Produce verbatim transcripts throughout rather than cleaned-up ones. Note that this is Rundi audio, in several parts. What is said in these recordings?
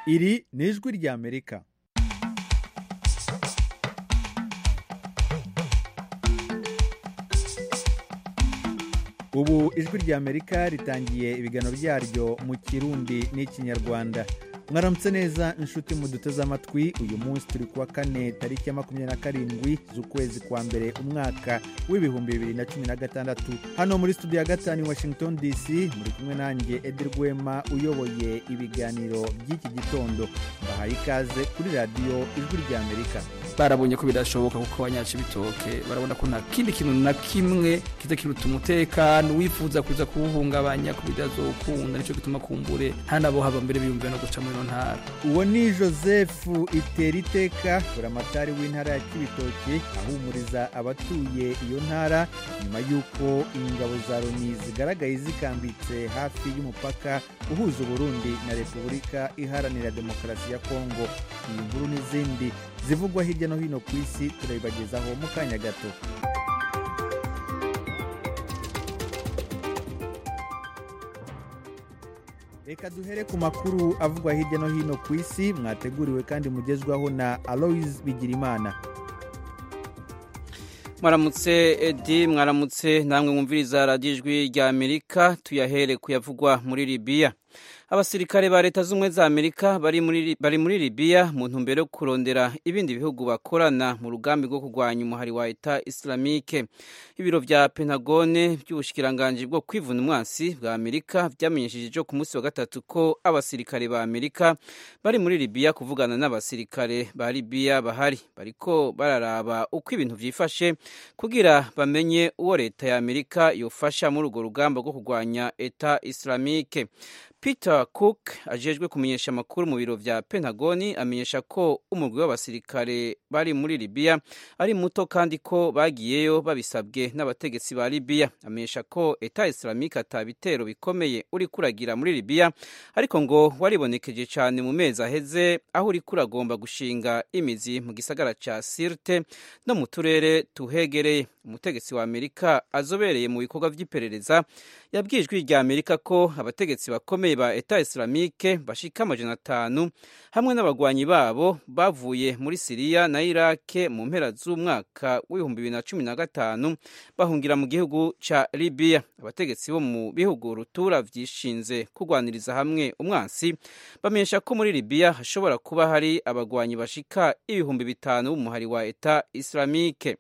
Iri ni ijwi ry'Amerika. Ubu ijwi ry'Amerika ritangiye ibiganiro byaryo mu Kirundi n'Ikinyarwanda. Mwaramutse neza inshuti muduteze amatwi. Uyu munsi turi kuwa kane tariki ya makumyabiri na karindwi z'ukwezi kwa mbere umwaka w'ibihumbi bibiri na cumi na gatandatu. Hano muri studio ya gatanu i Washington D C muri kumwe nanjye Edi Rwema uyoboye ibiganiro by'iki gitondo. Bahaye ikaze kuri radio ijwi ry'Amerika. Barabonye ko bidashoboka kuko abanyaci bitoke barabona ko nta kindi kintu na kimwe kiza kiruta umutekano, wifuza kuza kuwuhungabanya ku bidazokunda, nico gituma kumbure ntanabo haba mbere biyumvira no guca muri ntara. Uwo ni Joseph Iteriteka, buramatari w'intara ya Kibitoke, ahumuriza abatuye iyo ntara nyuma yuko ingabo za Loni zigaragaye zikambitse hafi y'umupaka uhuza Burundi na Repubulika Iharanira Demokarasi ya Kongo. Iyi nkuru n'izindi zivugwa hirya no hino ku isi turabibagezaho mu kanya gato. Reka duhere ku makuru avugwa hirya no hino ku isi, mwateguriwe kandi mugezwaho na Aloys Bigirimana. Mwaramutse Edi, mwaramutse namwe mwumviriza radio ijwi ry'Amerika. Tuyahere kuyavugwa muri Libya. Abasirikare ba leta z'umwe za Amerika bari muri bari muri Libya mu ntumbero yo kurondera ibindi bihugu bakorana mu rugambi rwo kurwanya umuhari wa Eta Islamique. Ibiro vya Pentagone by'ubushikiranganje bwo kwivuna umwansi bwa Amerika byamenyesheje ku munsi wa gatatu ko abasirikare ba Amerika bari muri Libya kuvugana n'abasirikare ba Libya bahari, bariko bararaba uko ibintu vyifashe kugira bamenye uwo leta ya Amerika yofasha muri urwo rugamba rwo kurwanya Eta Islamique. Peter Cook ajejwe kumenyesha amakuru mu biro vya Pentagoni amenyesha ko umugwi w'abasirikare bari muri Libya ari muto kandi ko bagiyeyo babisabwe n'abategetsi ba Libya. Amenyesha ko Eta Islamique atabitero bikomeye uri kuragira muri Libya, ariko ngo waribonekeje cyane mu mezi aheze aho uri kuragomba gushinga imizi mu gisagara ca Sirte no mu turere tuhegereye. Umutegetsi wa Amerika azobereye mu bikorwa vy'iperereza yabwijwe rya Amerika ko abategetsi bakomeye ba Eta Islamique bashika amajana atanu hamwe n'abagwanyi babo bavuye muri Syria na Iraq mu mpera z'umwaka w'ibihumbi bibiri na cumi na gatanu bahungira mu gihugu ca Libya. Abategetsi bo mu bihugu rutura vyishinze kugwaniriza hamwe umwansi bamenyesha ko muri Libya hashobora kuba hari abagwanyi bashika ibihumbi bitanu b'umuhari wa Eta Islamique.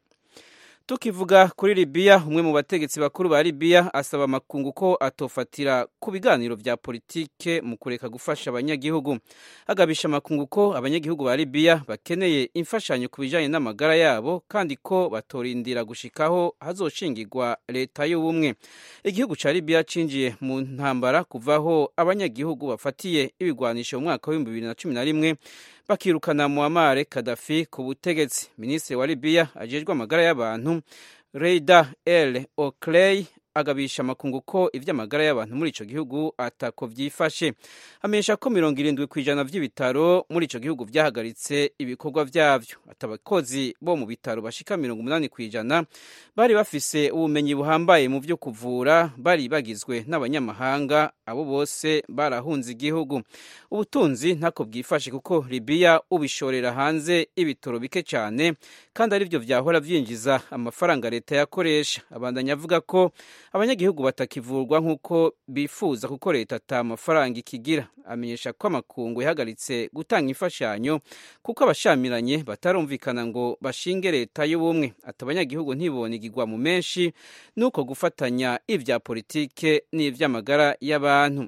Tukivuga kuri Libya, umwe mu bategetsi bakuru ba Libya asaba makungu ko atofatira ku biganiro vya politike mu kureka gufasha abanyagihugu. Agabisha makungu ko abanyagihugu ba Libya bakeneye imfashanyo ku bijanye n'amagara yabo kandi ko batorindira gushikaho hazoshingirwa leta y'ubumwe. Igihugu ca Libya cinjiye mu ntambara kuvaho abanyagihugu bafatiye ibigwanisho mu mwaka w'ibihumbi bibiri na cumi na rimwe bakirukana Muammar Gaddafi ku butegetsi. Minisitiri wa Libya ajejwe amagara y'abantu Reida El Okley agabisha makungu ko ivy'amagara y'abantu muri ico gihugu atako vyifashe. Amenyesha ko mirongo irindwi kw'ijana vy'ibitaro muri ico gihugu vyahagaritse ibikorwa vyavyo. Atabakozi bo mu bitaro bashika mirongo umunani kw'ijana bari bafise ubumenyi buhambaye mu vyo kuvura, bari bagizwe n'abanyamahanga, abo bose barahunze igihugu. Ubutunzi ntako bwifashe kuko Libya ubishorera hanze ibitoro bike cyane kandi ari byo vyahora vyinjiza amafaranga leta yakoresha. Abandanya avuga ko abanyagihugu batakivurwa nk'uko bifuza kuko leta ata mafaranga ikigira. Amenyesha ko amakungu yahagaritse gutanga imfashanyo kuko abashamiranye batarumvikana ngo bashinge leta y'ubumwe. Ati abanyagihugu ntibonigirwa mu menshi nuko gufatanya ivya politike n'ivy'amagara y'abantu.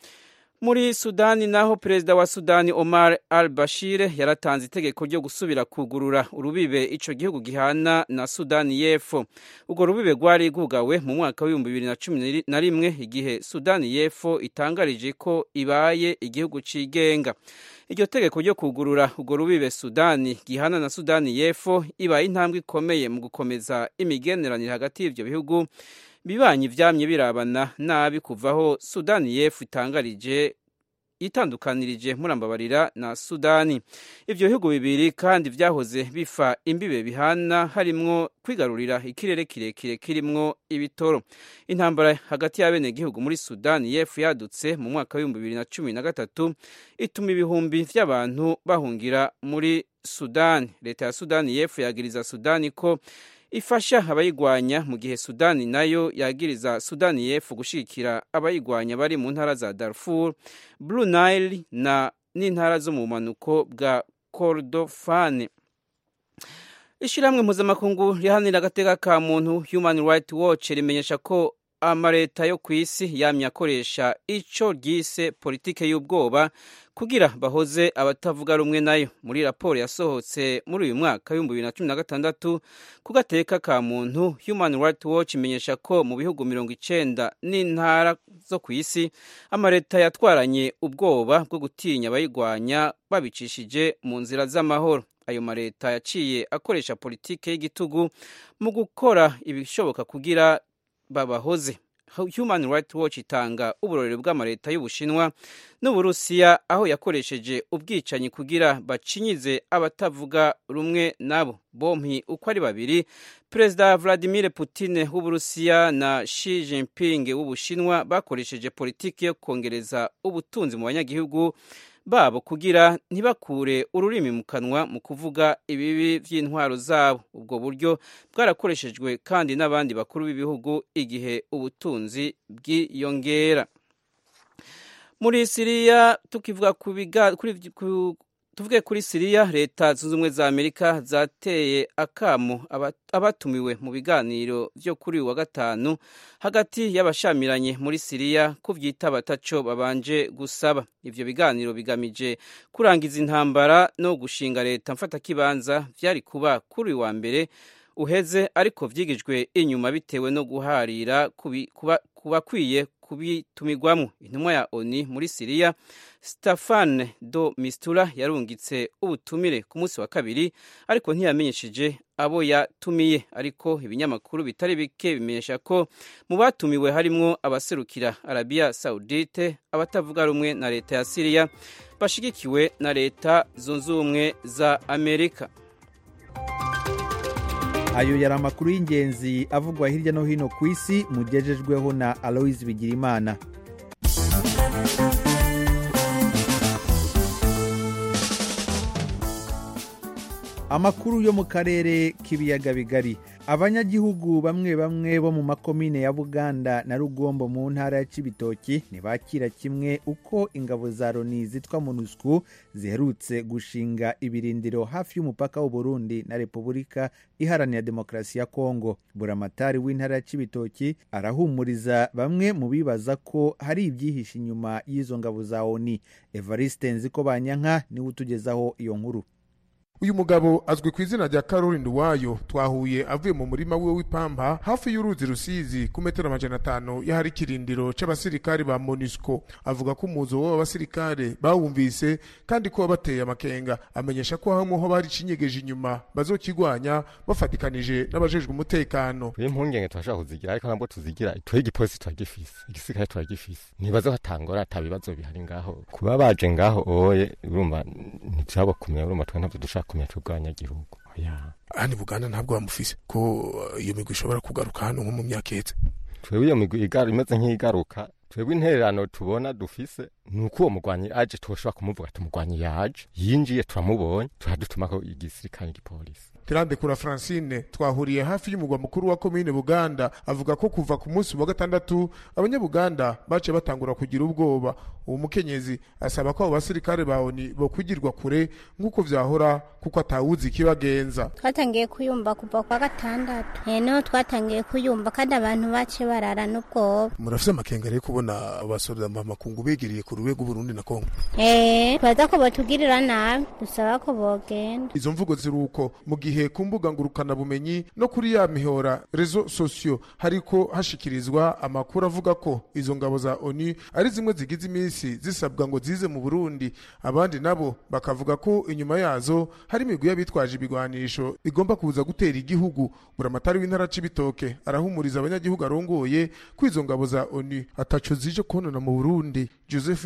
Muri Sudani naho perezida wa Sudani Omar al-Bashir yaratanze itegeko ryo gusubira kugurura urubibe ico gihugu gihana na Sudani y'Epfo. Ugo rubibe rwari rwugawe mu mwaka w'ibihumbi bibiri na cumi na rimwe igihe Sudani y'Epfo itangarije ko ibaye igihugu cigenga. Iryo tegeko ryo kugurura ugo rubibe Sudani gihana na Sudani y'Epfo ibaye intambwe ikomeye mu gukomeza imigeneranire hagati y'ivyo bihugu bibanyi vyamye birabana nabi kuvaho Sudani y'Epfo itangarije itandukanirije murambabarira na Sudani. Ivyo bihugu bibiri kandi vyahoze bifa imbibe bihana harimwo kwigarurira ikirere kirekire kirimwo ibitoro. Intambara hagati y'abene gihugu muri Sudani y'Epfo yadutse mu mwaka wa bibiri na cumi na gatatu ituma ibihumbi vy'abantu bahungira muri Sudani. Leta ya Sudani y'Epfo yagiriza Sudani ko ifasha abayigwanya mu gihe Sudani nayo yagiriza Sudani y'Epfo gushikira abayigwanya bari mu ntara za Darfur, Blue Nile na n'intara zo mu manuko bwa Kordofan. Ishiramwe mpuzamakungu rihanira agateka ka muntu Human Rights Watch rimenyesha ko amareta yo kw'isi yamye akoresha ico ryise politike y'ubwoba kugira bahoze abatavuga rumwe nayo. Muri raporo yasohotse muri uyu mwaka w'ibihumbi bibiri na cumi na gatandatu ku gateka ka muntu, Human Rights Watch imenyesha ko mu bihugu mirongo icenda n'intara zo kw'isi amareta yatwaranye ubwoba bwo gutinya abayigwanya babicishije mu nzira z'amahoro. Ayo mareta yaciye akoresha politike y'igitugu mu gukora ibishoboka kugira babahoze. Human Rights Watch itanga uburorero bw'amareta y'Ubushinwa n'Uburusiya aho yakoresheje ubwicanyi kugira bacinyize abatavuga rumwe nabo. Bompi uko ari babiri, Perezida Vladimir Putin w'Uburusiya na Xi Jinping w'Ubushinwa bakoresheje politiki yo kongereza ubutunzi mu banyagihugu babo kugira ntibakure ururimi mu kanwa mu kuvuga ibibi vy'intwaro zabo. Ubwo buryo bwarakoreshejwe kandi n'abandi bakuru b'ibihugu igihe ubutunzi bwiyongera. Muri Syria tukivuga ku kuri tuvuge kuri Syria, leta zunze ubumwe za Amerika zateye akamo abatumiwe mu biganiro vyo kuri wa gatanu hagati y'abashamiranye muri Syria kuvyita bataco babanje gusaba. Ivyo biganiro bigamije kurangiza intambara no gushinga leta mfata kibanza vyari kuba kuri wa mbere uheze, ariko vyigijwe inyuma bitewe no guharira kuba kubakwiye kubitumigwamo. Intumwa ya O N U muri Syria Staffan de Mistura yarungitse ubutumire ku munsi wa kabiri, ariko ntiyamenyesheje abo yatumiye. Ariko ibinyamakuru bitari bike bimenyesha ko mu batumiwe harimwo abaserukira Arabia Saudite, abatavuga rumwe na leta ya Syria bashigikiwe na leta zunze ubumwe za Amerika. Ayo yari amakuru y'ingenzi avugwa hirya no hino ku isi mugejejweho na Aloise Bigirimana. Amakuru yo mu karere k'ibiyaga bigari. Abanyagihugu bamwe bamwe bo mu makomine ya Buganda na Rugombo mu ntara ya Cibitoki ntibakira kimwe uko ingabo za Loni zitwa MONUSCO ziherutse gushinga ibirindiro hafi y'umupaka w'u Burundi na Repubulika Iharanira Demokarasi ya Kongo. Buramatari w'intara ya Cibitoki arahumuriza bamwe mu bibaza ko hari ibyihishe inyuma y'izo ngabo za ONU. Evariste Nzikobanyanka niwe utugezaho iyo nkuru. Uyu mugabo azwi ku izina rya Caroline Nduwayo twahuye avuye mu murima wiwe w'ipamba hafi y'uruzi Rusizi ku metero amajana atanu y'ahari kirindiro c'abasirikare ba MONUSCO. Avuga ko umuzo w'abasirikare bawumvise kandi ko bateye amakenga. Amenyesha ko hamwe ho bari cinyegeje inyuma bazokigwanya bafatikanije n'abajejwe umutekano. Impungenge twashaka kuzigira ariko ntabwo tuzigira twe igipolisi twagifise igisirikare twagifise nibazo hatangora atabibazo bihari ngaho kuba baje ngaho oye urumva ntitabo kumenya urumva twe ntabwo dushaka kumenya tuganya gihugu. Ya ani Buganda ntabwo bamufise ko iyo migwi ishobora kugaruka hano nko mu myaka iheze. Twebwe iyo migwi igaru imeze nk'igaruka twebwe intererano tubona dufise nuko uwo mugwanyi aje toshobora kumuvuga tumugwanyi yaje yinjiye turamubonye tuhadutuma ko igisirikare n'igipolisi. Tirande kura Francine twahuriye hafi y'umugwa mukuru wa komine Buganda avuga ko kuva ku munsi wa gatandatu abanyabuganda bace batangura kugira ubwoba. Uwo mukenyezi asaba ko abasirikare baoni bo kugirwa kure nkuko vyahora kuko atawuzi kibagenza. Twatangiye kuyumba kuva kwa gatandatu eno twatangiye kuyumba kandi abantu bace barara n'ubwoba. Murafise amakengere kubona abasoda makungu begiriye ku ruwego Burundi na Kongo. Eh twaza ko batugirira nabi dusaba ko bogenda. Izo mvugo ziruko mu gihe ku mbuga ngurukana bumenyi no kuri ya mihora rezo sosio hariko hashikirizwa amakuru avuga ko izo ngabo za ONU ari zimwe zigize imisi zisabwa ngo zize mu Burundi. Abandi nabo bakavuga ko inyuma yazo hari imigwi y'abitwaje ibigwanisho igomba kuza gutera igihugu. Buramatari w'intara Cibitoke arahumuriza abanyagihugu arongoye ko izo ngabo za ONU ataco zije konona mu Burundi. Joseph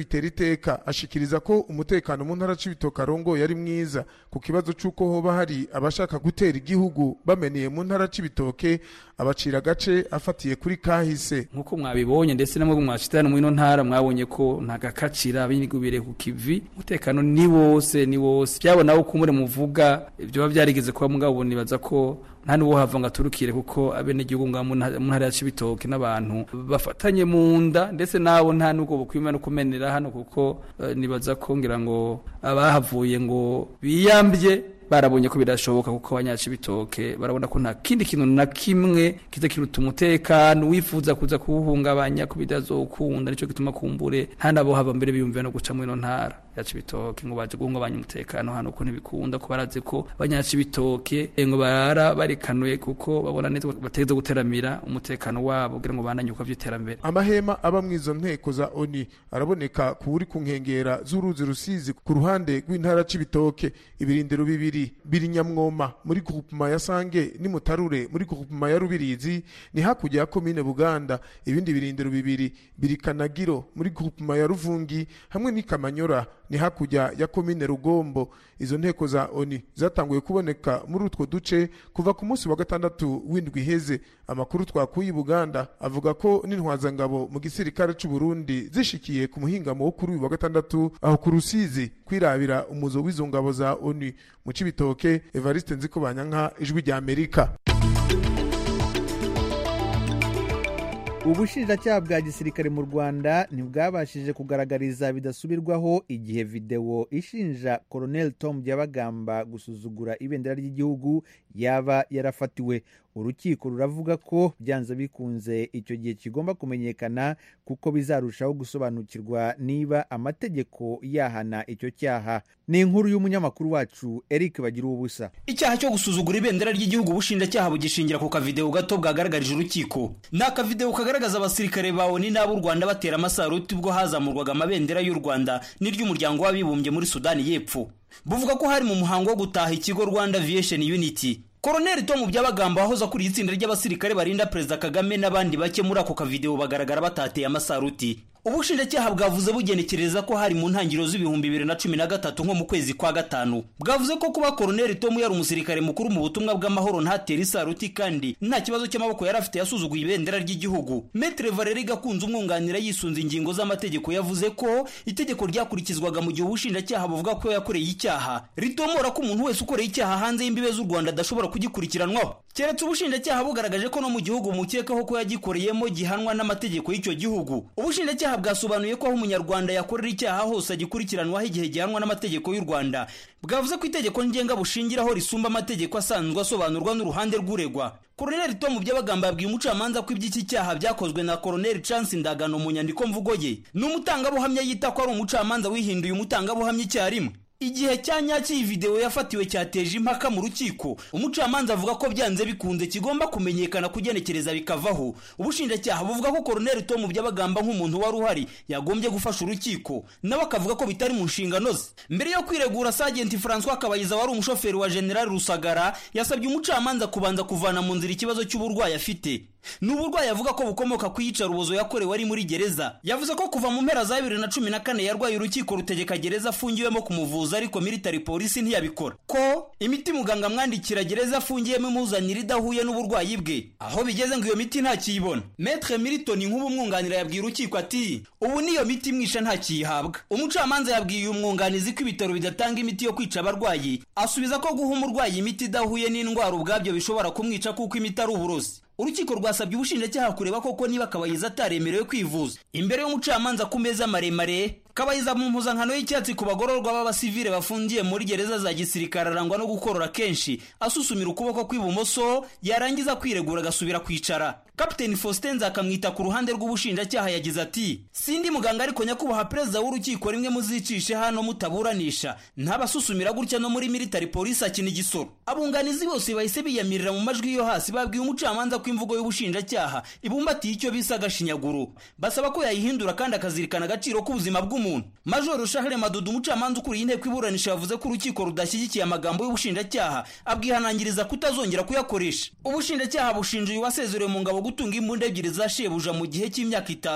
bitera iteka ashikiriza ko umutekano mu ntara c'ibitoke arongoye ari mwiza ku kibazo c'uko hoba hari abashaka gutera igihugu bameneye mu ntara c'ibitoke abacira gace afatiye kuri kahise. Nkuko mwabibonye ndetse namwe mwashitana mu ino ntara mwabonye ko ntagakacira abinigubire ku kivi umutekano ni wose ni wose byabona uko muri muvuga ibyo bavyarigeze kuba mugabo nibaza ko nta nuwo hava ngo aturukire kuko abene igihugu nga mu ntara y'ibitoke n'abantu bafatanye mu nda ndetse nabo nta nuko bukwima no kumenera hano kuko uh, nibaza ko ngira ngo abahavuye ngo biyambye barabonye ko birashoboka kuko abanyaci bitoke barabona ko nta kindi kintu na kimwe kiza kiruta umutekano wifuza kuza kuwuhungabanya ko bidazokunda nico gituma kumbure nta nabo hava mbere biyumvira no guca mu ino ntara yaci bitoke ngo baje guhungabanya umutekano hano ko ntibikunda ko baraze ko abanyaci bitoke ngo bara barikanuye kuko babona neza bateze guteramira umutekano wabo kugira ngo bananyuka vy'iterambere. Amahema aba mwizo nteko za O N U araboneka kuri ku nkengera z'uruzi rusizi ku ruhande rw'intara c'ibitoke ibirindiro bibiri biri Nyamwoma muri groupement ya Sange ni Mutarure muri groupement ya Rubirizi ni hakujya ya commune Buganda ibindi birindiro bibiri biri Kanagiro muri groupement ya Ruvungi hamwe ni Kamanyora ni hakujya ya commune Rugombo. Izo nteko za O N U zatanguye kuboneka muri utwo duce kuva ku munsi wa gatandatu w'indwi heze. Amakuru twakuye Buganda avuga ko n'intwazangabo mu gisirikare c'u Burundi zishikiye ku muhingamo wo kuri wa gatandatu aho ku Rusizi kwirabira umuzo w'izo ngabo za O N U mu Cibitoke. Evariste Nzikobanyanka, Ijwi rya Amerika. Ubushinjacyaha bwa gisirikare mu Rwanda ntibwabashije kugaragariza bidasubirwaho igihe video ishinja Colonel Tom Byabagamba gusuzugura ibendera ry'igihugu yaba yarafatiwe. Urukiko ruravuga ko byanze bikunze icyo gihe kigomba kumenyekana kuko bizarushaho gusobanukirwa niba amategeko yahana icyo cyaha. Ni inkuru y'umunyamakuru wacu Eric Bagira ubusa. Icyaha cyo gusuzugura ibendera ry'igihugu ubushinjacyaha bugishingira ku kavideo gato bwagaragarije urukiko. Naka video kagaragaza abasirikare ba O N U n'ab'u Rwanda batera amasaruti ubwo hazamurwaga amabendera y'u Rwanda n'iry'umuryango w'abibumbye muri Sudani y'Epfo. Buvuga ko hari mu muhango wo gutaha ikigo Rwanda Aviation Unity. Colonel Tom Byabagamba wahoza kuri itsinda ry'abasirikare barinda Perezida Kagame n'abandi bake muri ako kavideo bagaragara batateye amasaruti. Ubushinjacyaha bwavuze bugenekereza ko hari mu ntangiriro z'ibihumbi bibiri na cumi na gatatu nko mu kwezi kwa gatanu. Bwavuze ko kuba Colonel Tom yari umusirikare mukuru mu butumwa bw'amahoro ntatera isaruti kandi nta kibazo cy'amaboko yari afite yasuzuguye ibendera ry'igihugu. Maître Valérie Gakunze umwunganira yisunze ingingo z'amategeko yavuze ko itegeko ryakurikizwaga mu gihe ubushinjacyaha buvuga ko yakoreye icyaha ritomora ko umuntu wese ukoreye icyaha hanze y'imbibe z'u Rwanda adashobora kugikurikiranwaho. Keretse ubushinjacyaha bugaragaje ko no mu gihugu mukekaho ko yagikoreyemo gihanwa n'amategeko y'icyo gihugu. Ubushinjacyaha bwasobanuye ko aho umunyarwanda yakorera icyaha hose agikurikiranwaho igihe gihanwa n'amategeko y'u Rwanda. Bwavuze ko itegeko ngenga bushingiraho risumba amategeko asanzwe asobanurwa n'uruhande rw'uregwa. Colonel Tom Byabagamba yabwiye umucamanza ko iby'iki cyaha byakozwe na Colonel Chance Ndagano mu nyandiko mvugo ye. N'umutangabuhamya yita ko ari umucamanza wihinduye umutangabuhamya icyarimwe. Igihe cyanyaki iyi video yafatiwe cyateje impaka mu rukiko. Umucamanza avuga ko byanze bikunze kigomba kumenyekana kugenekereza bikavaho. Ubushinjacyaha buvuga ko Colonel Tom Byabagamba nk'umuntu wari uhari yagombye gufasha urukiko nawe akavuga ko bitari mu nshingano ze. Mbere yo kwiregura Sergeant François Kabayiza wari umushoferi wa General Rusagara yasabye umucamanza kubanza kuvana mu nzira ikibazo cy'uburwayi afite. N'uburwayi avuga ko bukomoka ku yica rubozo yakorewe ari muri gereza. Yavuze ko kuva mu mpera za bibiri na cumi na kane yarwaye urukiko rutegeka gereza afungiwemo kumuvuza ariko military police ntiyabikora. Ko imiti muganga mwandikira gereza afungiyemo imuzanira idahuye n'uburwayi bwe. Aho bigeze ngo iyo miti nta kiyibona. Maître Milton nk'ubu mwunganira yabwiye urukiko ati ubu niyo miti mwisha nta kiyihabwa. Umucamanza yabwiye umwunganizi ko ibitaro bidatanga imiti yo kwica abarwayi. Asubiza ko guha umurwayi imiti idahuye n'indwara ubwabyo bishobora kumwica kuko imiti ari uburozi. Urukiko rwasabye ubushinjacyaha kureba koko niba Kabayiza ataremerewe kwivuza. Imbere y'umucamanza ku meza maremare, Kabayiza mu mpuzankano y'icyatsi ku bagororwa b'abasivile bafungiye muri gereza za gisirikare arangwa no gukorora kenshi, asusumira ukuboko kw'ibumoso, yarangiza kwiregura agasubira kwicara. Captain Faustin akamwita ku ruhande rw'ubushinjacyaha yagize ati sindi muganga ariko nyakubaha perezida w'urukiko rimwe muzicishe hano mutaburanisha ntabasusumira gutya no muri military police akina igisoro. Abunganizi bose bahise biyamirira mu majwi yo hasi babwiye umucamanza ko imvugo y'ubushinjacyaha ibumbatiye icyo bisa gashinyaguro, basaba ko yayihindura kandi akazirikana agaciro k'ubuzima bw'umuntu. Major Charles Madudu umucamanza ukuriye inteko iburanisha yavuze ko urukiko rudashyigikiye amagambo y'ubushinjacyaha, abwihanangiriza kutazongera kuyakoresha. Ubushinjacyaha bushinja uyu wasezerewe mu ngabo gutunga imbunda ebyiri za shebuja mu gihe cy'imyaka itanu.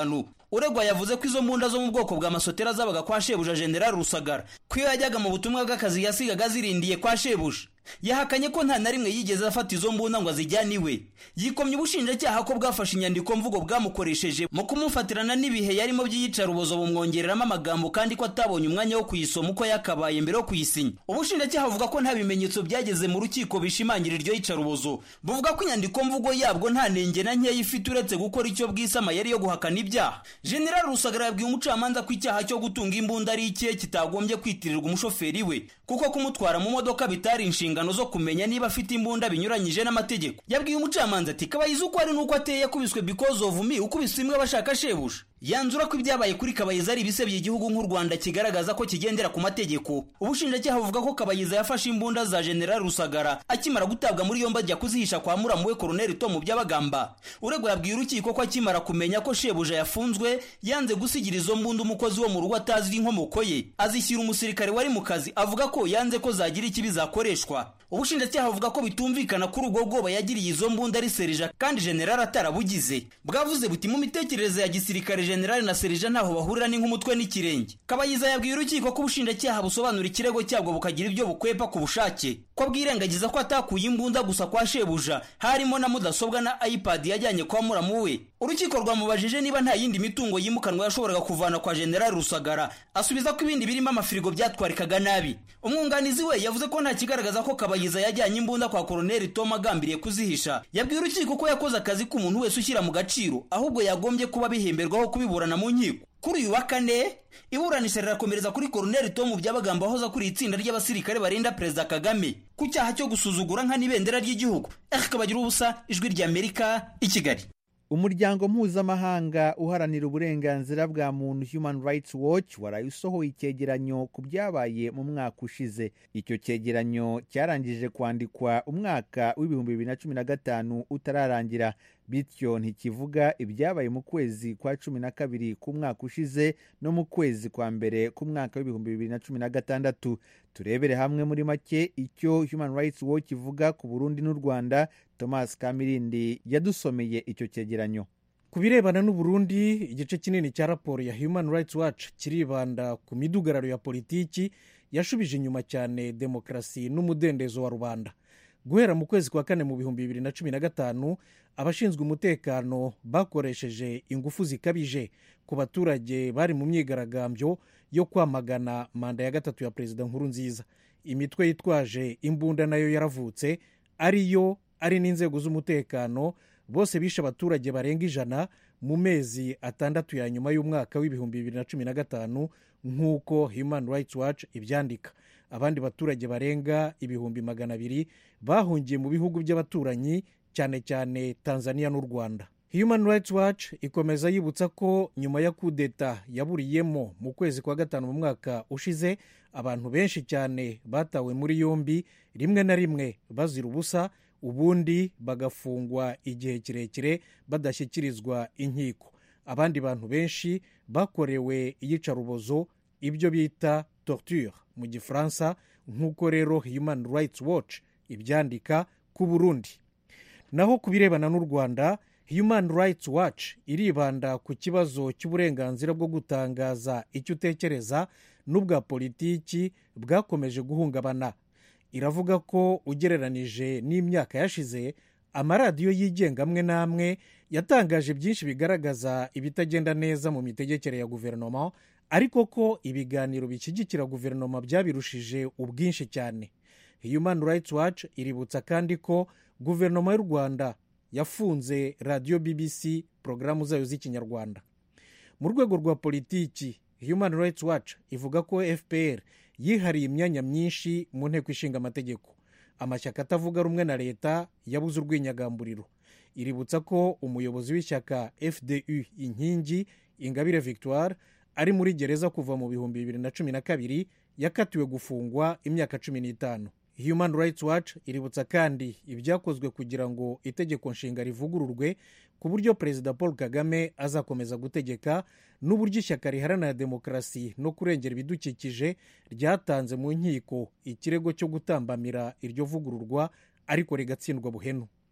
uregwa yavuze ko izo mbunda zo mu bwoko bwa masotera zabaga kwa shebuja General Rusagara, ko iyo yajyaga mu butumwa bw'akazi yasigaga zirindiye kwa shebuja. Yahakanye ko nta na rimwe yigeze afata izo mbunda ngo azijyane iwe. Yikomye ubushinjacyaha ko bwafashe inyandiko mvugo bwamukoresheje mu kumufatirana n'ibihe yarimo by'iyicarubozo bumwongereramo amagambo kandi ko atabonye umwanya wo kuyisoma uko yakabaye mbere yo kuyisinya. Ubushinjacyaha buvuga ko nta bimenyetso byageze mu rukiko bishimangira iryo yicarubozo. Buvuga ko inyandiko mvugo yabwo nta nenge na nkeya ifite uretse gukora icyo bwisama yari yo guhakana ibyaha. General Rusagara yabwiye umucamanza ko icyaha cyo gutunga imbunda ari icye kitagombye kwitirirwa umushoferi we, kuko kumutwara mu modoka bitari inshinga zo kumenya niba afite imbunda binyuranyije n'amategeko. Yabwiye umucamanza ati Kabayiza uko ari nuko ateye yakubiswe because of me, ukubise imwe bashaka shebuja. Yanzura ko ibyabaye kuri Kabayiza ari ibisebye igihugu nk'u Rwanda kigaragaza ko kigendera ku mategeko. Ubushinjacyaha buvuga ko Kabayiza yafashe imbunda za General Rusagara akimara gutabwa muri yombi ajya kuzihisha kwa muramu we Colonel Tom Byabagamba. Uregwa yabwiye urukiko ko akimara kumenya ko shebuja yafunzwe yanze gusigira izo mbunda umukozi wo mu rugo atazi inkomoko ye, azishyira umusirikare wari mu kazi, avuga ko yanze ko zagira ikibi zakoreshwa. Ubushinjacyaha buvuga ko bitumvikana kuri ubwo bwoba yagiriye izo mbunda ari Serija kandi General atarabugize. Bwavuze buti mu mitekerereze ya gisirikare General na Serija ntaho bahurira n'ink'umutwe n'ikirenge. Kabayiza yabwiye urukiko ko ubushinjacyaha busobanura ikirego cyabwo bukagira ibyo bukwepa ku bushake, ko bwirengagiza ko atakuye imbunda gusa kwa shebuja, harimo na mudasobwa na iPad yajyanye kwa muramu we. Urukiko rwamubajije niba nta yindi mitungo yimukanwa yashoboraga kuvana kwa General Rusagara, asubiza ko ibindi birimo amafirigo byatwarikaga nabi. Umwunganizi we yavuze ko nta kigaragaza ko Kabayiza yajyanye imbunda kwa Colonel Tom agambiriye kuzihisha. Yabwiye urukiko ko yakoze akazi k'umuntu wese ushyira mu gaciro, ahubwo yagombye kuba bihemberwaho kubiburana mu nkiko. Kuri uyu wa kane iburanisha rirakomereza kuri Colonel Tom Byabagamba ahoza kuri itsinda ry'abasirikare barinda Perezida Kagame ku cyaha cyo gusuzugura nka n'ibendera ry'igihugu. Eric Kabagira ubusa, Ijwi ry'Amerika, i Kigali. Umuryango mpuzamahanga uharanira uburenganzira bwa muntu Human Rights Watch waraye usohoye icyegeranyo ku byabaye mu mwaka ushize. Icyo cyegeranyo cyarangije kwandikwa umwaka w'ibihumbi bibiri na cumi na gatanu utararangira, bityo ntikivuga ibyabaye mu kwezi kwa cumi na kabiri k'umwaka ushize no mu kwezi kwa mbere k'umwaka w'ibihumbi bibiri na cumi na gatandatu. Turebere hamwe muri make icyo Human Rights Watch ivuga ku Burundi n'u Rwanda. Thomas Kamirindi yadusomeye icyo cyegeranyo. Ku birebana n'u Burundi, igice kinini cya raporo ya Human Rights Watch kiribanda ku midugararo ya politiki yashubije inyuma cyane demokarasi n'umudendezo wa rubanda. Guhera mu kwezi kwa kane mu bihumbi bibiri na cumi na gatanu, abashinzwe umutekano bakoresheje ingufu zikabije ku baturage bari mu myigaragambyo yo kwamagana manda ya gatatu ya Perezida Nkurunziza. Imitwe yitwaje imbunda nayo yaravutse, ariyo ari n'inzego z'umutekano, bose bishe abaturage barenga ijana mu mezi atandatu ya nyuma y'umwaka w'ibihumbi bibiri na cumi na gatanu nk'uko Human Rights Watch ibyandika. Abandi baturage barenga ibihumbi magana abiri bahungiye mu bihugu by'abaturanyi, cyane cyane Tanzania n'u Rwanda. Human Rights Watch ikomeza yibutsa ko nyuma ya kudeta yaburiyemo mu kwezi kwa gatanu mu mwaka ushize, abantu benshi cyane batawe muri yombi, rimwe na rimwe bazira ubusa, ubundi bagafungwa igihe kirekire badashyikirizwa inkiko. Abandi bantu benshi bakorewe iyicarubozo, ibyo bita torture mu Gifaransa, nk'uko rero Human Rights Watch ibyandika ku Burundi. Naho ku birebana n'u Rwanda, Human Rights Watch iribanda ku kibazo cy'uburenganzira bwo gutangaza icyo utekereza n'ubwa politiki bwakomeje guhungabana. Iravuga ko ugereranije n'imyaka yashize, amaradiyo yigenga amwe n'amwe yatangaje byinshi bigaragaza ibitagenda neza mu mitegekere ya guverinoma, ariko ko ibiganiro bishyigikira guverinoma byabirushije ubwinshi cyane. Human Rights Watch iributsa kandi ko guverinoma y'u Rwanda yafunze radiyo B B C porogaramu zayo z'ikinyarwanda. Mu rwego rwa politiki, Human Rights Watch ivuga ko F P R yihariye imyanya myinshi mu nteko ishinga amategeko. Amashyaka atavuga rumwe na leta yabuze urwinyagamburiro. Iributsa ko umuyobozi w'ishyaka F D U inkingi Ingabire Victoire ari muri gereza kuva mu bihumbi bibiri na cumi na kabiri, yakatiwe gufungwa imyaka cumi n'itanu. Human Rights Watch iributsa kandi ibyakozwe kugira ngo itegeko nshinga rivugururwe ku buryo Perezida Paul Kagame azakomeza gutegeka, n'uburyo ishyaka riharanira demokarasi no kurengera ibidukikije ryatanze mu nkiko ikirego cyo gutambamira iryo vugururwa ariko rigatsindwa buhenu.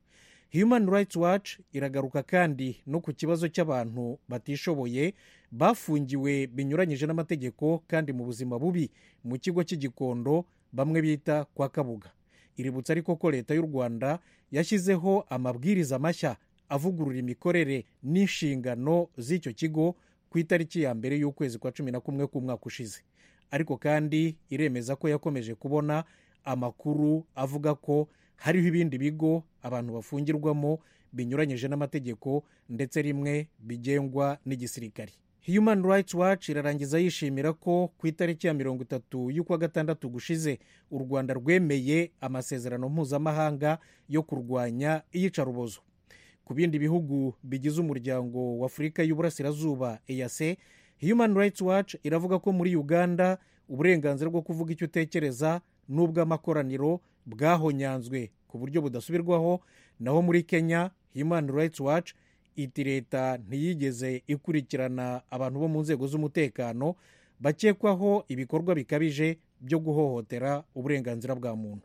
Human Rights Watch iragaruka kandi no ku kibazo cy'abantu batishoboye bafungiwe binyuranyije n'amategeko kandi mu buzima bubi mu kigo cy'igikondo bamwe bita kwa Kabuga. Iributsa ariko ko leta y'u Rwanda yashyizeho amabwiriza mashya avugurura imikorere n'inshingano z'icyo kigo ku itariki ya mbere y'ukwezi kwa cumi na kumwe k'umwaka ushize. Ariko kandi iremeza ko yakomeje kubona amakuru avuga ko hariho ibindi bigo abantu bafungirwamo binyuranyije n'amategeko ndetse rimwe bigengwa n'igisirikari. Human Rights Watch irarangiza yishimira ko ku itariki ya mirongo itatu y'ukwa gatandatu gushize u Rwanda rwemeye amasezerano mpuzamahanga yo kurwanya iyicarubozo. Ku bindi bihugu bigize umuryango w'Afurika y'Uburasirazuba E A C, Human Rights Watch iravuga ko muri Uganda uburenganzira bwo kuvuga icyo utekereza n'ubw'amakoraniro bwahonyanzwe ku buryo budasubirwaho. Naho muri Kenya, Human Rights Watch iti leta ntiyigeze ikurikirana abantu bo mu nzego z'umutekano bakekwaho ibikorwa bikabije byo guhohotera uburenganzira bwa muntu.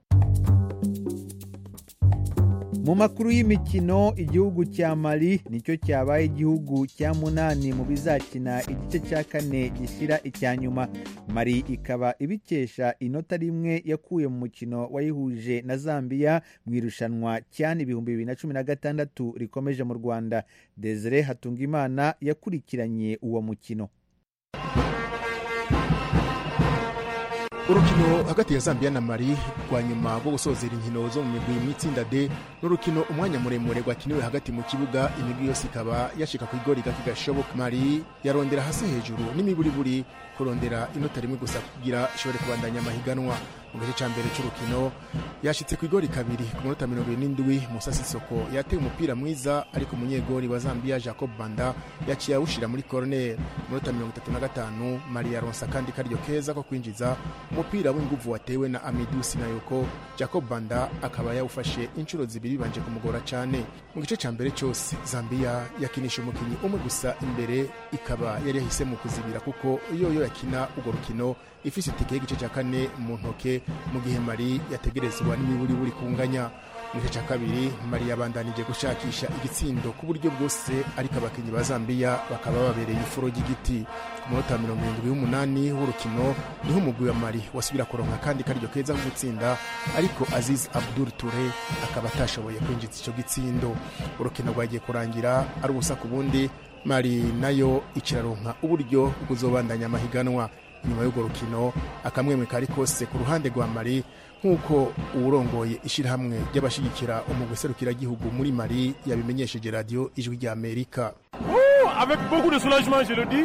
Mu makuru y'imikino, igihugu cya Mali nicyo cyabaye igihugu cya munani mu bizakina igice cya kane gishyira icya nyuma. Mali ikaba ibikesha inota rimwe yakuye mu mukino wayihuje na Zambia mu irushanwa cyane ibihumbi bibiri na cumi na gatandatu rikomeje mu Rwanda. Desire Hatungimana yakurikiranye uwo mukino. Urukino hagati ya Zambia na Mali rwa nyuma rwo gusozera inkino zo mu migwi y'itsinda D n'urukino umwanya muremure rwakiniwe hagati mu kibuga, imigwi yose ikaba yashika ku igori gake gashoboka. Mali yarondera hasi hejuru n'imiburiburi kurondera inota rimwe gusa kugira ishobore kubandanya amahiganwa. Mu gice cya mbere cy'urukino yashitse ku igori kabiri ku minota mirongo irindwi. Musa Sissoko yateye umupira mwiza ariko umunyegori wa Zambia Jacob Banda yaciye awushira muri corner. Mu minota mirongo itatu na gatanu Mali yaronsa kandi karyo keza ko kwinjiza umupira w'inguvu watewe na Amidou Sinayoko. Jacob Banda akaba yawufashe inshuro zibiri banje kumugora cyane. Mu gice cya mbere cyose Zambia yakinisha umukinyi umwe gusa imbere, ikaba yari yahisemo kuzibira kuko iyo yo yakina urwo rukino ifise itike y'igice cya kane mu ntoke, mu gihe Mali yategerezwa n'imiburi buri kunganya. Mu gice cya kabiri Mali yabandanije gushakisha igitsindo ku buryo bwose, ariko abakinyi ba Zambia bakaba babereye ifuro ry'igiti. Ku munota mirongo irindwi n'umunani w'urukino niho umugwi wa Mali wasubira kuronka kandi karyo keza ko gutsinda, ariko Aziz Abdul Toure akaba atashoboye kwinjiza icyo gitsindo. Urukino rwagiye kurangira ari ubusa ku bundi, Mali nayo ikiraronka uburyo buzobandanya amahiganwa. Nyuma y'urwo rukino akamwemwe kari kose ku ruhande rwa Mali, nk'uko uwurongoye ishyirahamwe ry'abashigikira umugwi serukiragihugu muri Mali yabimenyesheje radio Ijwi rya Amerika. Avec beaucoup de soulagement, je le dis.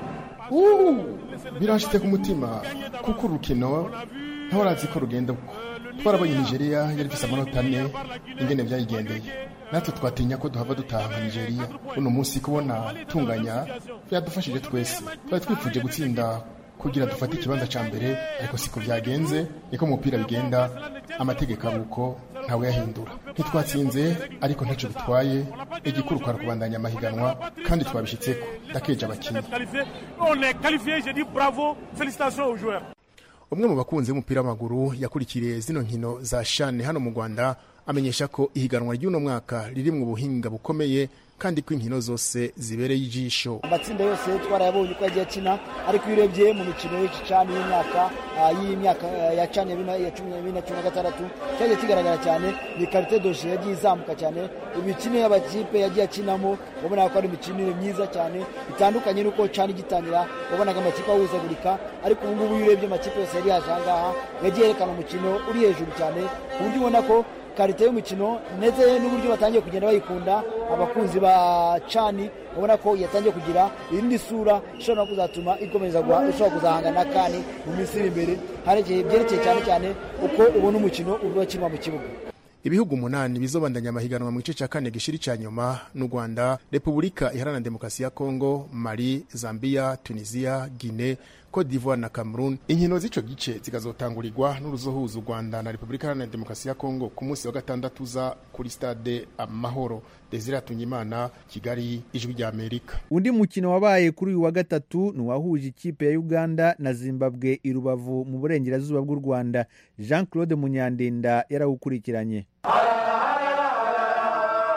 Birashitse ku mutima kuko urukino ntabarazi ko rugenda uko. Twarabonye Nigeria yari ifise amanota ane, ingene byayigendeye. Natwe twatinya ko duhava dutaha Nigeria. Uno munsi kubona tunganya byadufashije twese. Twari twifuje gutsinda kugira dufate ikibanza ca mbere, ariko siko byagenze. Niko umupira bigenda, amategeko aruko ntawe yahindura. Ntitwatsinze ariko ntacyo bitwaye, igikuru kwa kubandanya amahiganwa kandi twabishitseko. Ndakeje abakinyi. On est qualifié, je dis bravo, félicitations aux joueurs. Umwe mu bakunzi b'umupira w'amaguru yakurikiye zino nkino za Shane hano mu Rwanda amenyesha ko ihiganwa ry'uno mwaka riri mu buhinga bukomeye kandi ko inkino zose zibereye ijisho. Amatsinda yose twarayabonye uko yagiye akina, ariko iyo urebye mu mikino y'icani y'imyaka y'imyaka ya cani ya cumi na gatandatu cyagiye kigaragara cyane ni karite doshe yagiye izamuka cyane. Imikino y'abakipe yagiye akinamo ubona ko ari imikino myiza cyane itandukanye nuko cani gitangira wabonaga amakipe ahuzagurika, ariko ubu ngubu iyo urebye amakipe yose yari yaje ahangaha yagiye yerekana umukino uri hejuru cyane ku buryo ubona ko karite y'umukino ndetse n'uburyo batangiye kugenda bayikunda abakunzi ba cani ubona ko yatangiye kugira indi sura ishobora kuzatuma ikomeza ishobora kuzahangana kandi mu minsi iri imbere. Hari igihe byerekeye cyane cyane uko ubona umukino uba kinwa mu kibuga. Ibihugu umunani bizobandanya amahiganwa mu gice cya kane gishiri cya nyuma n'u Rwanda, Repubulika Iharanira Demokarasi ya Kongo, Mali, Zambia, Tunisia, Guinea, Cote d'Ivoire na Cameroon. Inkino z'ico gice zigazotangurirwa n'uruzohuza u Rwanda na Repubulika Iharanira Demokarasi ya Kongo ku munsi wa gatandatu za kuri stade Amahoro. Desire Hatungimana, Kigali, Ijwi rya Amerika. Undi mukino wabaye kuri uyu wa gatatu ni wahuje ikipe ya Uganda na Zimbabwe i Rubavu mu burengerazuba bw'u Rwanda. Jean Claude Munyandinda yarawukurikiranye.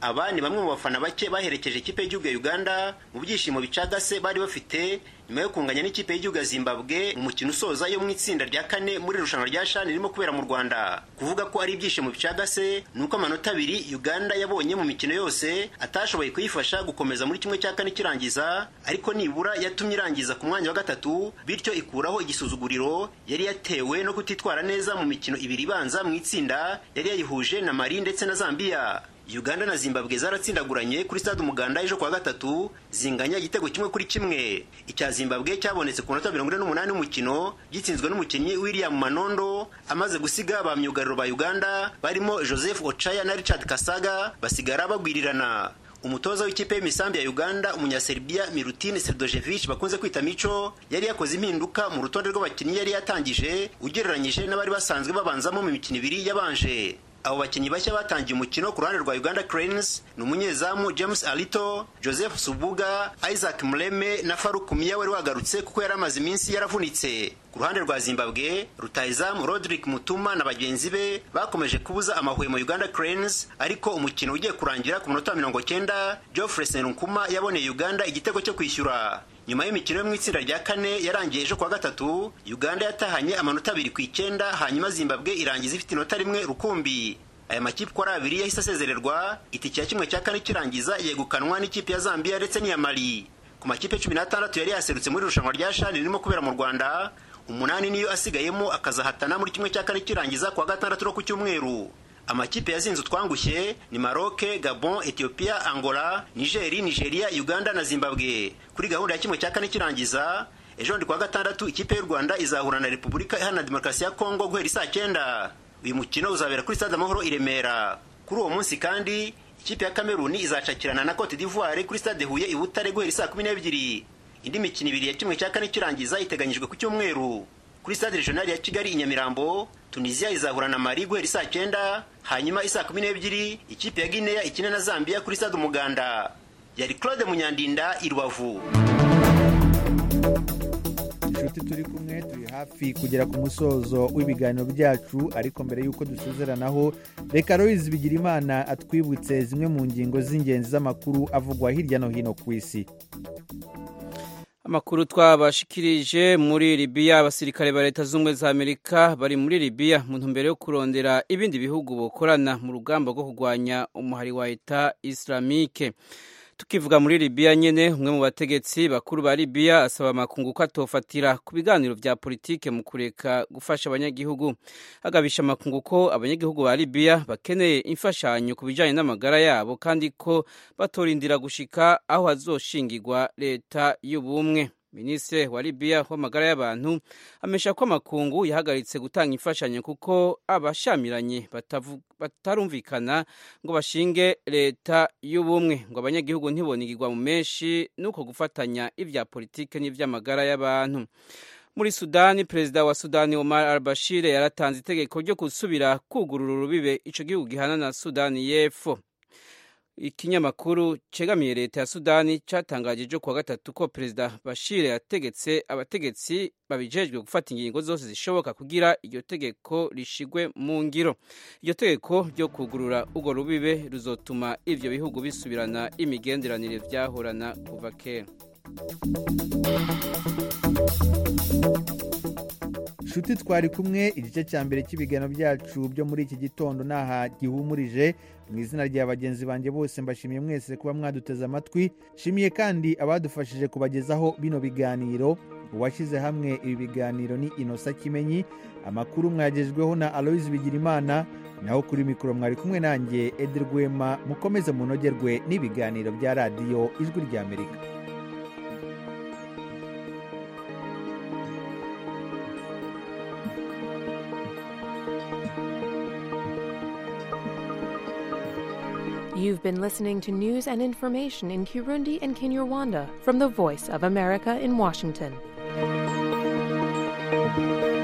aba ni bamwe mu bafana bake baherekeje ikipe y'igihugu ya Uganda mu byishimo bicagase bari bafite nyuma yo kunganya n'ikipe y'igihugu ya Zimbabwe mu mukino usoza yo mu itsinda rya kane muri irushanwa rya CHAN ririmo kubera mu Rwanda. Kuvuga ko ari ibyishimo bicagase nuko amanota abiri Uganda yabonye mu mikino yose atashoboye kuyifasha gukomeza muri kimwe cya kane kirangiza, ariko nibura yatumye irangiza ku mwanya wa gatatu, bityo ikuraho igisuzuguriro yari yatewe no kutitwara neza mu mikino ibiri ibanza mu itsinda yari yayihuje na Mali ndetse na Zambia. Uganda na Zimbabwe zaratsindaguranye kuri stade Umuganda ejo kwa gatatu zinganya igitego kimwe kuri kimwe. Icya Zimbabwe cyabonetse ku minota mirongo ine n'umunani y'umukino gitsinzwe n'umukinnyi William Manondo amaze gusiga ba myugariro ba Uganda barimo Joseph Ochaya na Richard Kasaga basigara bagwirirana. Umutoza w'ikipe y'imisambi ya Uganda umunyaserbia Milutin Sredojevic bakunze kwita Micho yari yakoze impinduka mu rutonde rw'abakinnyi yari yatangije ugereranyije n'abari basanzwe babanzamo mu mikino ibiri yabanje. Abo bakinnyi bashya batangiye umukino ku ruhande rwa Uganda Cranes ni umunyezamu James Alito, Joseph Subuga, Isaac Mleme na Faruk Mia wari wagarutse kuko yari amaze iminsi yaravunitse. Ku ruhande rwa Zimbabwe, rutahizamu Rodrick Mutuma na bagenzi be bakomeje kubuza amahwemo Uganda Cranes, ariko umukino ugiye kurangira ku minota mirongo cyenda Geoffrey Serunkuma yaboneye Uganda igitego cyo kwishyura. Nyuma y'imikino yo mu itsinda rya kane yarangiye ejo kwa gatatu, Uganda yatahanye amanota abiri ku icyenda, hanyuma Zimbabwe irangiza ifite inota rimwe rukumbi. Aya makipe kwa abiri yahise asezererwa, itike ya kimwe cya kane kirangiza yegukanwa n'ikipe ya Zambia ndetse n'iya Mali. Ku makipe cumi n'atandatu yari yaserutse muri irushanwa rya CHAN ririmo kubera mu Rwanda, umunani niyo asigayemo akazahatana muri kimwe cya kane kirangiza kwa gatandatu no ku cyumweru. Amakipe yazinze utwangushye ni Maroc, Gabon, Ethiopia, Angola, Niger, Nigeria, Uganda na Zimbabwe. Kuri gahunda ya kimwe cya kane kirangiza, ejo ndi kwa gatandatu ikipe y'u Rwanda izahura na Repubulika Iharanira Demokarasi ya Kongo guhera saa cyenda. Uyu mukino uzabera kuri Stade Amahoro i Remera. Kuri uwo munsi kandi ikipe ya Cameroon izacakirana na Cote d'Ivoire kuri Stade Huye i Butare guhera saa kumi n'ebyiri. Indi mikino ibiri ya kimwe cya kane kirangiza iteganyijwe ku cyumweru. Kuri Stade Regional ya Kigali i Nyamirambo, Tunisia izahura na Mali guhera saa cyenda, hanyuma isaa kumi n'ebyiri ikipe ya Guinea ikina na Zambia kuri Stade Umuganda. Yari Claude Munyandinda i Rubavu. Inshuti turi kumwe turi hafi kugera ku musozo w'ibiganiro byacu, ariko mbere y'uko dusezeranaho reka Loise Bigirimana atwibutse zimwe mu ngingo z'ingenzi z'amakuru avugwa hirya no hino ku isi. Amakuru twabashikirije muri Libya, abasirikare ba leta z'umwe za Amerika bari muri Libya mu ntumbero yo kurondera ibindi bihugu bokorana mu rugamba rwo kurwanya umuhari wa Eta Islamique. Tukivuga muri Libya nyene, umwe mu bategetsi bakuru ba Libya asaba amakungu ko atofatira ku biganiro vya politike mu kureka gufasha abanyagihugu. Agabisha amakungu ko abanyagihugu ba Libya bakeneye imfashanyo ku bijanye n'amagara yabo, kandi ko batorindira gushika aho hazoshingirwa leta y'ubumwe. Minisitiri wa Libya w'amagara y'abantu amesha ko amakungu yahagaritse gutanga imfashanyo kuko abashamiranye batarumvikana ngo bashinge leta y'ubumwe, ngo abanyagihugu ntibonigirwa mu menshi nuko gufatanya ivya politike n'ivy'amagara y'abantu. Muri Sudani, perezida wa Sudani Omar al-Bashir yaratanze itegeko ryo gusubira kugurura urubibe ico gihugu gihana na Sudani y'Epfo. Ikinyamakuru cegamiye leta ya Sudani catangaje ejo kuwa gatatu ko perezida Bashir yategetse abategetsi babijejwe gufata ingingo zose zishoboka kugira iryo tegeko rishigwe mu ngiro. Iryo tegeko ryo kugurura ugo rubibe ruzotuma ivyo bihugu bisubirana imigenderanire vyahorana kuva kera. Shuti twari kumwe, igice cya mbere cy'ibigano byacu byo muri iki gitondo naha gihumurije. Mu izina rya bagenzi banjye bose mbashimiye mwese kuba mwaduteze amatwi. Shimiye kandi abadufashije kubagezaho bino biganiro. Uwashyize hamwe ibi biganiro ni Innocent Kimenyi. Amakuru mwagejweho na Aloise Bigirimana, naho kuri mikoro mwari kumwe nanjye Eder Rwema. Mukomeze munogerwe n'ibiganiro bya radiyo Ijwi rya Amerika. You've been listening to news and information in Kirundi and Kinyarwanda from the Voice of America in Washington.